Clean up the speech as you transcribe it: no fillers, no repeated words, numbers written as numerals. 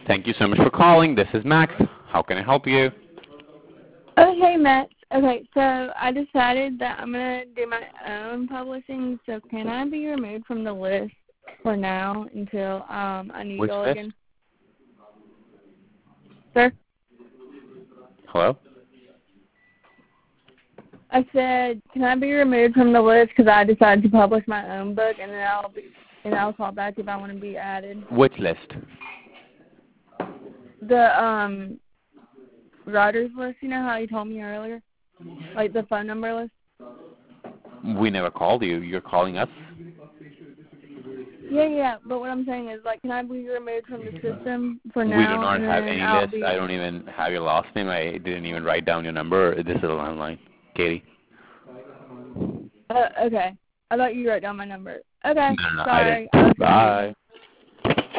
Thank you so much for calling. This is Max. How can I help you? Oh, hey, Max. Okay, so I decided that I'm going to do my own publishing, so can I be removed from the list for now until I need Which y'all list? again? Sir? Hello? I said, can I be removed from the list because I decided to publish my own book, and then I'll call back if I want to be added. Which list? The writers list, you know how you told me earlier? Like the phone number list? We never called you. You're calling us? Yeah, but what I'm saying is, like, can I be removed from the system for now? We do not and have then any I'll list. I don't even have your last name. I didn't even write down your number. This is a landline. Katie? Okay. I thought you wrote down my number. Okay. No, I Sorry. didn't. Bye.